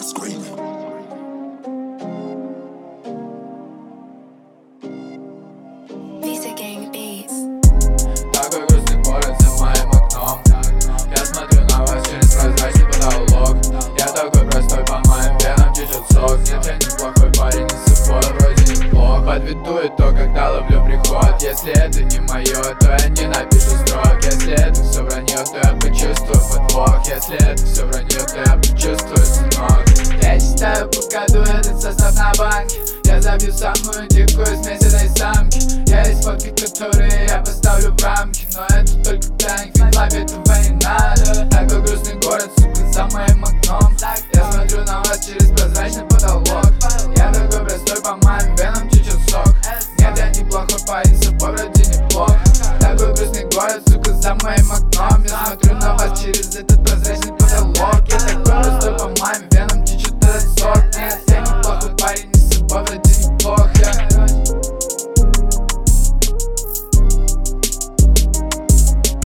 screaming. Такой грустный город за моим окном. Я смотрю на вас через прозрачный потолок. Я такой простой, по моим венам течет сок. Нет, я неплохой парень, и с собой вроде неплох. Подведу итог, когда ловлю приход. Если это не мое, то я не напишу строк. Если это все вранье, то я почувствую подвох. Если это все вранье, то я почувствую сынок. Я считаю по году этот состав на банке. Я забью самую дикую смесь этой самки. Я есть фотки, которые я поставлю в рамки. Но это только пранк, ведь лапе этого не надо.